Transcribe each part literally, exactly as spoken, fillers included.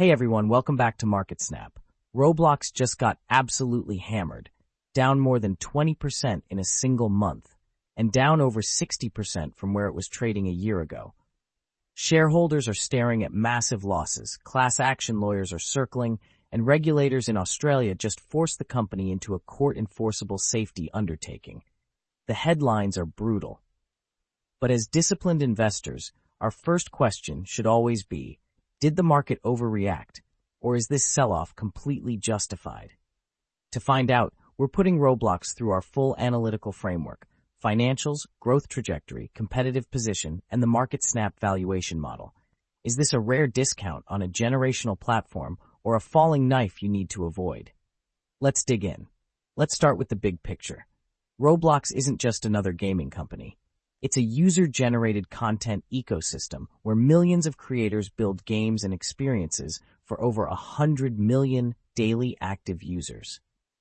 Hey everyone, welcome back to MarketSnap. Roblox just got absolutely hammered, down more than twenty percent in a single month, and down over sixty percent from where it was trading a year ago. Shareholders are staring at massive losses, class action lawyers are circling, and regulators in Australia just forced the company into a court-enforceable safety undertaking. The headlines are brutal. But as disciplined investors, our first question should always be, did the market overreact, or is this sell-off completely justified? To find out, we're putting Roblox through our full analytical framework, financials, growth trajectory, competitive position, and the MarketSnap valuation model. Is this a rare discount on a generational platform or a falling knife you need to avoid? Let's dig in. Let's start with the big picture. Roblox isn't just another gaming company. It's a user-generated content ecosystem where millions of creators build games and experiences for over one hundred million daily active users.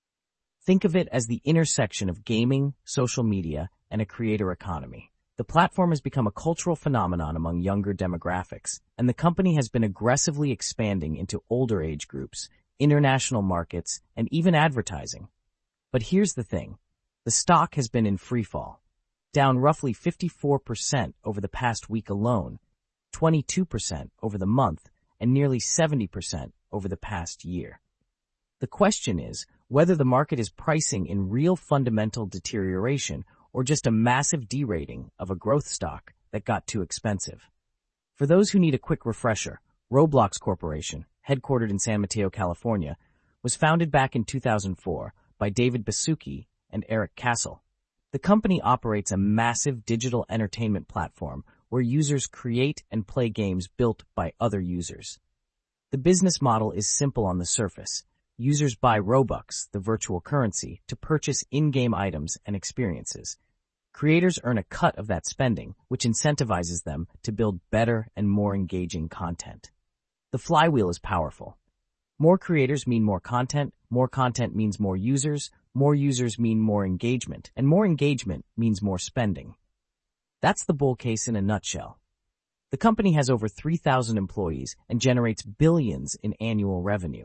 Think of it as the intersection of gaming, social media, and a creator economy. The platform has become a cultural phenomenon among younger demographics, and the company has been aggressively expanding into older age groups, international markets, and even advertising. But here's the thing. The stock has been in freefall, down roughly fifty-four percent over the past week alone, twenty-two percent over the month, and nearly seventy percent over the past year. The question is whether the market is pricing in real fundamental deterioration or just a massive derating of a growth stock that got too expensive. For those who need a quick refresher, Roblox Corporation, headquartered in San Mateo, California, was founded back in two thousand four by David Baszucki and Eric Castle. The company operates a massive digital entertainment platform where users create and play games built by other users. The business model is simple on the surface. Users buy Robux, the virtual currency, to purchase in-game items and experiences. Creators earn a cut of that spending, which incentivizes them to build better and more engaging content. The flywheel is powerful. More creators mean more content, more content means more users, more users mean more engagement, and more engagement means more spending. That's the bull case in a nutshell. The company has over three thousand employees and generates billions in annual revenue.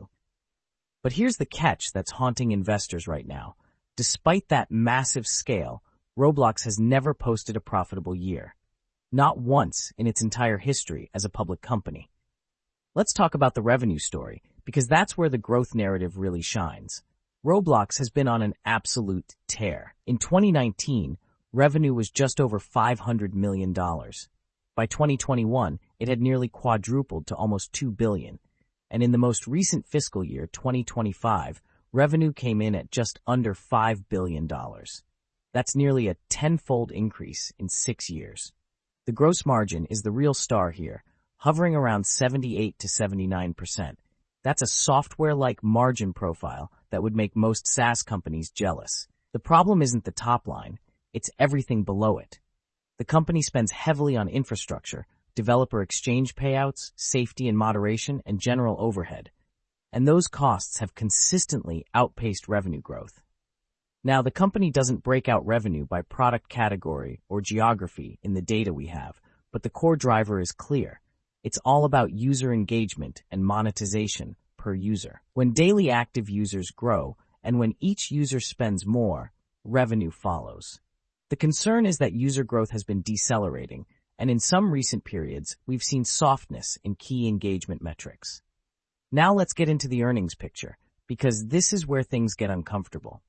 But here's the catch that's haunting investors right now. Despite that massive scale, Roblox has never posted a profitable year. Not once in its entire history as a public company. Let's talk about the revenue story, because that's where the growth narrative really shines. Roblox has been on an absolute tear. In twenty nineteen, revenue was just over five hundred million dollars. By twenty twenty-one, it had nearly quadrupled to almost two billion dollars. And in the most recent fiscal year, twenty twenty-five, revenue came in at just under five billion dollars. That's nearly a tenfold increase in six years. The gross margin is the real star here, hovering around seventy-eight to seventy-nine percent. That's a software-like margin profile that would make most SaaS companies jealous. The problem isn't the top line, it's everything below it. The company spends heavily on infrastructure, developer exchange payouts, safety and moderation, and general overhead. And those costs have consistently outpaced revenue growth. Now, the company doesn't break out revenue by product category or geography in the data we have, but the core driver is clear. It's all about user engagement and monetization per user. When daily active users grow and when each user spends more, revenue follows. The concern is that user growth has been decelerating, and in some recent periods, we've seen softness in key engagement metrics. Now let's get into the earnings picture, because this is where things get uncomfortable.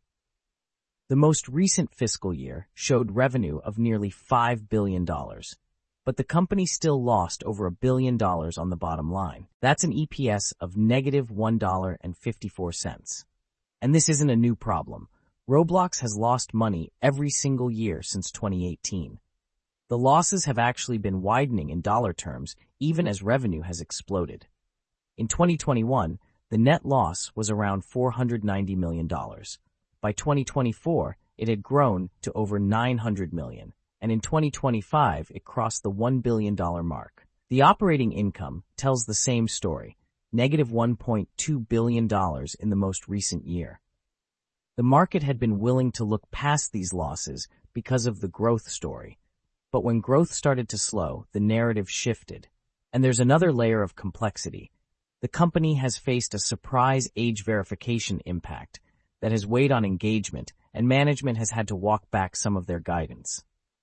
The most recent fiscal year showed revenue of nearly five billion dollars. But the company still lost over a billion dollars on the bottom line. That's an E P S of negative one dollar and fifty-four cents. And this isn't a new problem. Roblox has lost money every single year since twenty eighteen. The losses have actually been widening in dollar terms, even as revenue has exploded. In twenty twenty-one, the net loss was around four hundred ninety million dollars. By twenty twenty-four, it had grown to over nine hundred million dollars. And in twenty twenty-five, it crossed the one billion dollars mark. The operating income tells the same story, negative one point two billion dollars in the most recent year. The market had been willing to look past these losses because of the growth story. But when growth started to slow, the narrative shifted. And there's another layer of complexity. The company has faced a surprise age verification impact that has weighed on engagement, and management has had to walk back some of their guidance.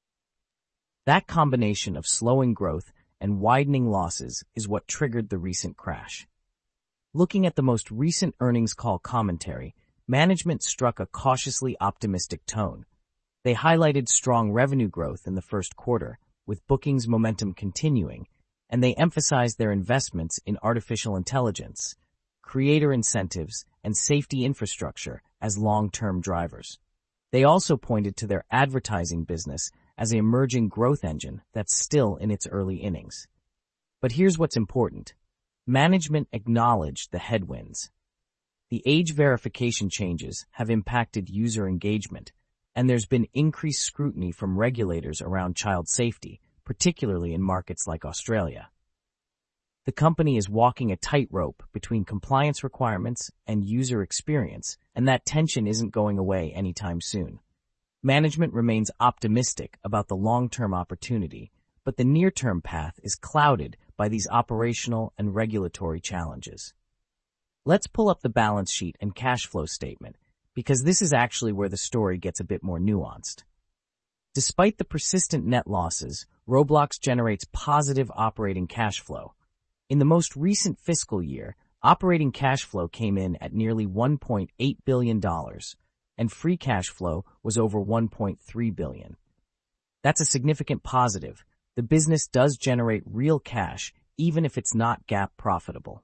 That combination of slowing growth and widening losses is what triggered the recent crash. Looking at the most recent earnings call commentary, management struck a cautiously optimistic tone. They highlighted strong revenue growth in the first quarter, with bookings momentum continuing, and they emphasized their investments in artificial intelligence, creator incentives, and safety infrastructure as long-term drivers. They also pointed to their advertising business as an emerging growth engine that's still in its early innings. But here's what's important. Management acknowledged the headwinds. The age verification changes have impacted user engagement, and there's been increased scrutiny from regulators around child safety, particularly in markets like Australia. The company is walking a tightrope between compliance requirements and user experience, and that tension isn't going away anytime soon. Management remains optimistic about the long-term opportunity, but the near-term path is clouded by these operational and regulatory challenges. Let's pull up the balance sheet and cash flow statement, because this is actually where the story gets a bit more nuanced. Despite the persistent net losses, Roblox generates positive operating cash flow. In the most recent fiscal year, operating cash flow came in at nearly one point eight billion dollars, and free cash flow was over one point three billion dollars. That's a significant positive. The business does generate real cash, even if it's not GAAP profitable.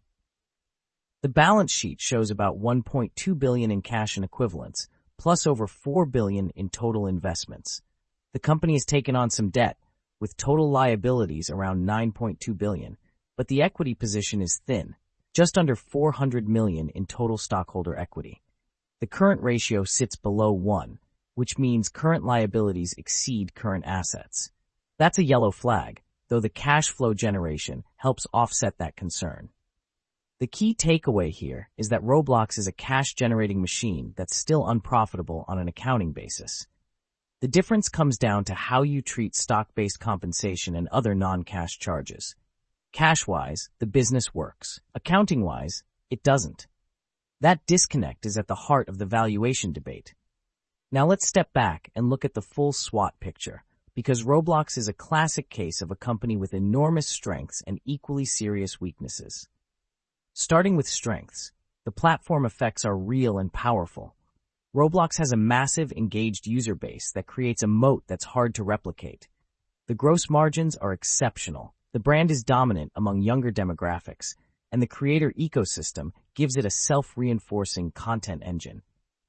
The balance sheet shows about one point two billion dollars in cash and equivalents, plus over four billion dollars in total investments. The company has taken on some debt, with total liabilities around nine point two billion dollars, but the equity position is thin, just under four hundred million dollars in total stockholder equity. The current ratio sits below one, which means current liabilities exceed current assets. That's a yellow flag, though the cash flow generation helps offset that concern. The key takeaway here is that Roblox is a cash-generating machine that's still unprofitable on an accounting basis. The difference comes down to how you treat stock-based compensation and other non-cash charges. Cash-wise, the business works. Accounting-wise, it doesn't. That disconnect is at the heart of the valuation debate. Now let's step back and look at the full SWOT picture, because Roblox is a classic case of a company with enormous strengths and equally serious weaknesses. Starting with strengths, the platform effects are real and powerful. Roblox has a massive, engaged user base that creates a moat that's hard to replicate. The gross margins are exceptional. The brand is dominant among younger demographics, and the creator ecosystem gives it a self-reinforcing content engine.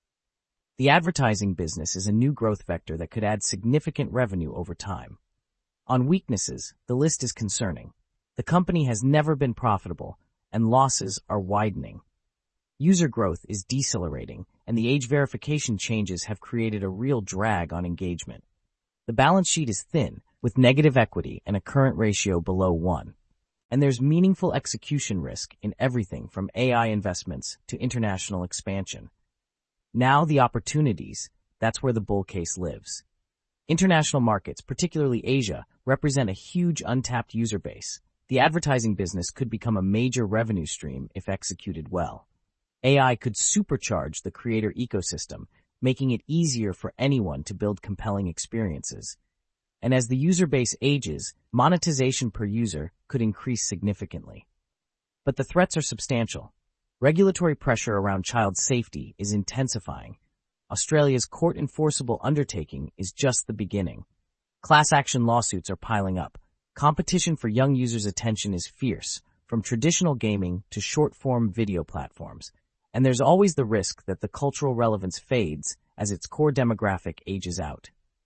The advertising business is a new growth vector that could add significant revenue over time. On weaknesses, the list is concerning. The company has never been profitable, and losses are widening. User growth is decelerating, and the age verification changes have created a real drag on engagement. The balance sheet is thin, with negative equity and a current ratio below one. And there's meaningful execution risk in everything from A I investments to international expansion. Now the opportunities, that's where the bull case lives. International markets, particularly Asia, represent a huge untapped user base. The advertising business could become a major revenue stream if executed well. A I could supercharge the creator ecosystem, making it easier for anyone to build compelling experiences. And as the user base ages, monetization per user could increase significantly. But the threats are substantial. Regulatory pressure around child safety is intensifying. Australia's court-enforceable undertaking is just the beginning. Class action lawsuits are piling up. Competition for young users' attention is fierce, from traditional gaming to short-form video platforms. And there's always the risk that the cultural relevance fades as its core demographic ages out.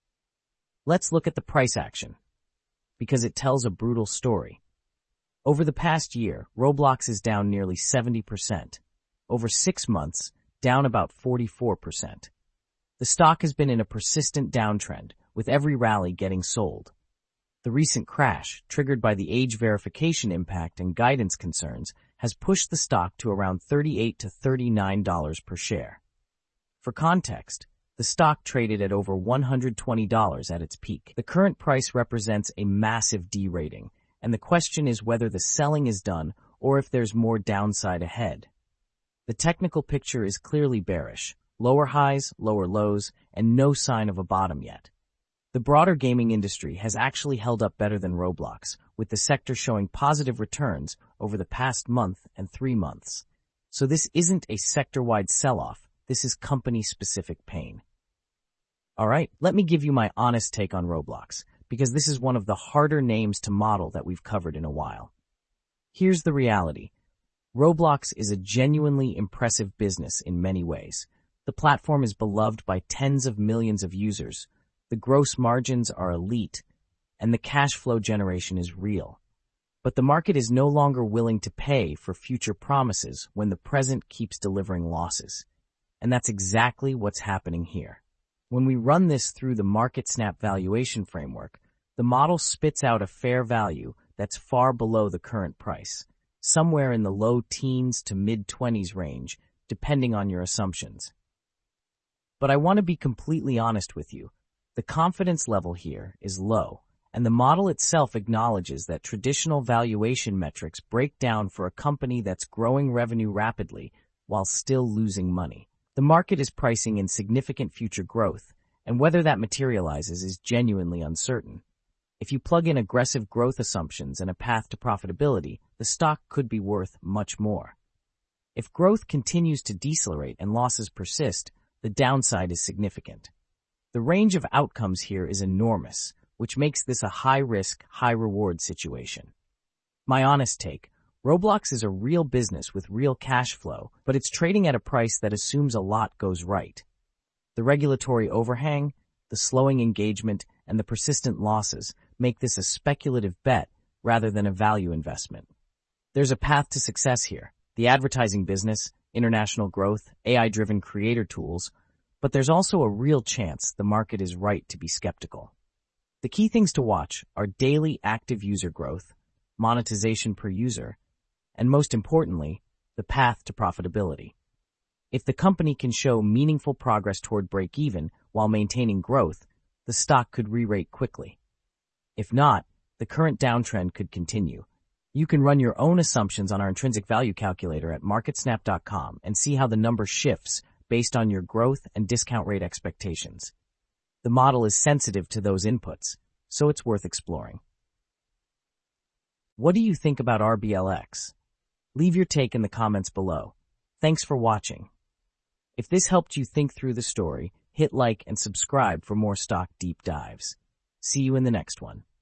Let's look at the price action, because it tells a brutal story. Over the past year, Roblox is down nearly seventy percent. Over six months, down about forty-four percent. The stock has been in a persistent downtrend, with every rally getting sold. The recent crash, triggered by the age verification impact and guidance concerns, has pushed the stock to around thirty-eight to thirty-nine dollars per share. For context, the stock traded at over one hundred twenty dollars at its peak. The current price represents a massive D-rating, and the question is whether the selling is done or if there's more downside ahead. The technical picture is clearly bearish, lower highs, lower lows, and no sign of a bottom yet. The broader gaming industry has actually held up better than Roblox, with the sector showing positive returns over the past month and three months. So this isn't a sector-wide sell-off, this is company-specific pain. Alright, let me give you my honest take on Roblox, because this is one of the harder names to model that we've covered in a while. Here's the reality. Roblox is a genuinely impressive business in many ways. The platform is beloved by tens of millions of users, the gross margins are elite, and the cash flow generation is real. But the market is no longer willing to pay for future promises when the present keeps delivering losses. And that's exactly what's happening here. When we run this through the MarketSnap valuation framework, the model spits out a fair value that's far below the current price, somewhere in the low teens to mid-twenties range, depending on your assumptions. But I want to be completely honest with you. The confidence level here is low, and the model itself acknowledges that traditional valuation metrics break down for a company that's growing revenue rapidly while still losing money. The market is pricing in significant future growth, and whether that materializes is genuinely uncertain. If you plug in aggressive growth assumptions and a path to profitability, the stock could be worth much more. If growth continues to decelerate and losses persist, the downside is significant. The range of outcomes here is enormous, which makes this a high-risk, high-reward situation. My honest take, Roblox is a real business with real cash flow, but it's trading at a price that assumes a lot goes right. The regulatory overhang, the slowing engagement, and the persistent losses make this a speculative bet rather than a value investment. There's a path to success here, the advertising business, international growth, A I-driven creator tools, but there's also a real chance the market is right to be skeptical. The key things to watch are daily active user growth, monetization per user, and most importantly, the path to profitability. If the company can show meaningful progress toward break-even while maintaining growth, the stock could re-rate quickly. If not, the current downtrend could continue. You can run your own assumptions on our intrinsic value calculator at market snap dot com and see how the number shifts based on your growth and discount rate expectations. The model is sensitive to those inputs, so it's worth exploring. What do you think about R B L X? Leave your take in the comments below. Thanks for watching. If this helped you think through the story, hit like and subscribe for more stock deep dives. See you in the next one.